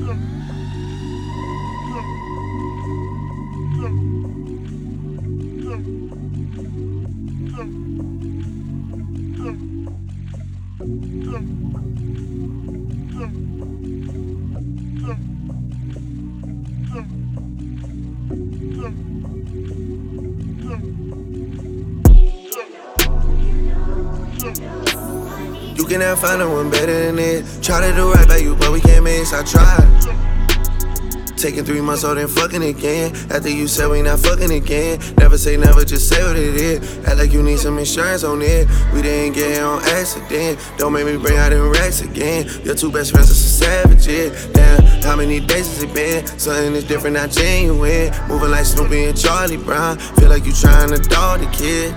You cannot find no one better than it. Try to do right by you, but we can't miss. I tried. Taking 3 months old and fucking again. After you said we not fucking again. Never say never, just say what it is. Act like you need some insurance on it. We didn't get here on accident. Don't make me bring out them racks again. Your 2 best friends are some savages. Damn, how many days has it been? Something is different, not genuine. Moving like Snoopy and Charlie Brown. Feel like you trying to dog the kid.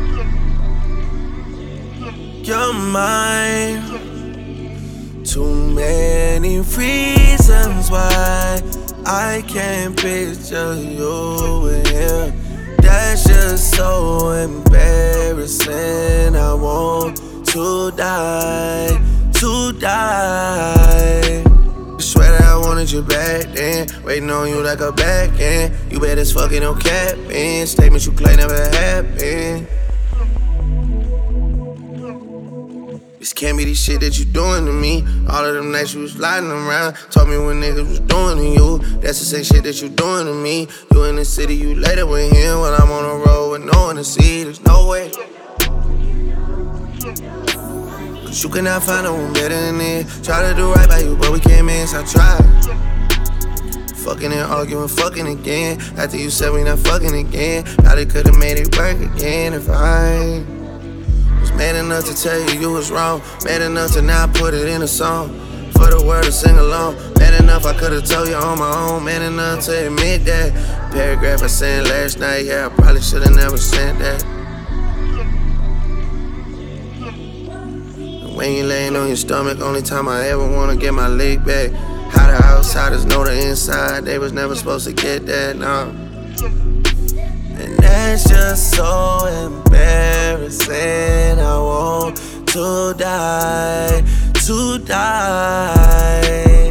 You're mine. Too many reasons why I can't picture you with him. That's just so embarrassing. I want to die, to die. I swear that I wanted you back then. Waiting on you like a back end. You bet it's fucking no cap in. Statements you claim never happened. This can't be the shit that you doing to me. All of them nights you was lying around. Told me what niggas was doing to you. That's the same shit that you doing to me. You in the city, you later with him. When I'm on the road with no one to see, there's no way. Cause you cannot find no one better than it. Try to do right by you, but we can't miss. I tried. Fucking and arguing, fucking again. After you said we not fucking again. Probably could've made it work again if I was man enough to tell you you was wrong. Man enough to not put it in a song for the world to sing along. Man enough I could've told you on my own. Man enough to admit that paragraph I sent last night. Yeah, I probably should've never sent that. And when you laying on your stomach, only time I ever wanna get my leg back. How the outsiders know the inside. They was never supposed to get that, nah. And that's just so embarrassing. I want to die, to die.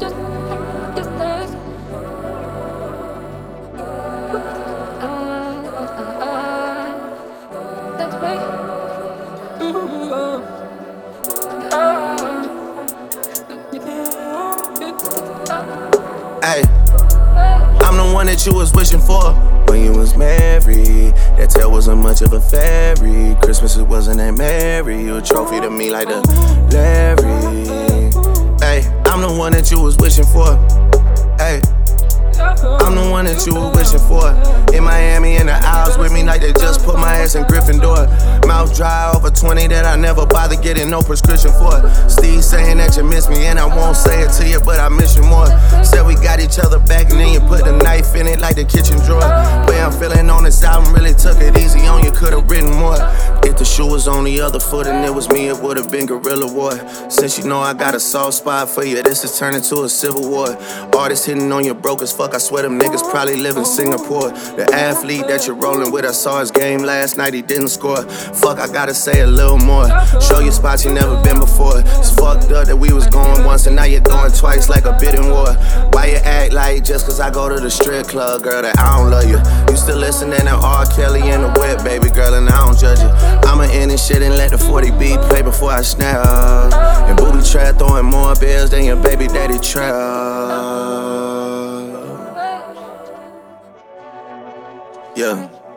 Hey, I'm the one that you was wishing for when you was married. That tail wasn't much of a fairy. Christmas it wasn't that merry. You a trophy to me like the Larry. Hey, I'm the one that you was wishing for. Hey, I'm the one that you were wishing for. In Miami in the aisles with me like they just put my ass in Gryffindor. Mouth dry over 20 that I never bothered getting no prescription for. Steve saying that you miss me and I won't say it to you, but I miss you more. Said we got each other back and then you put the knife in it like the kitchen drawer. Way I'm feeling on this album really took it easy on you, could've written more. If the shoe was on the other foot and it was me, it would've been guerrilla war. Since you know I got a soft spot for you, this is turning to a civil war. Artists hitting on you broke as fuck, I swear them niggas probably live in Singapore. The athlete that you're rolling with, I saw his game last night, he didn't score. Fuck, I gotta say a little more. Show you spots you never been before. It's fucked up that we was going once and now you're going twice like a bidding war. Why you act like just cause I go to the strip club, girl, that I don't love you? You still listening to R. Kelly and the Whip, baby girl, and I don't judge you. I'ma end this shit and let the 40B play before I snap. And booby trap throwing more bills than your baby daddy trap. Yeah.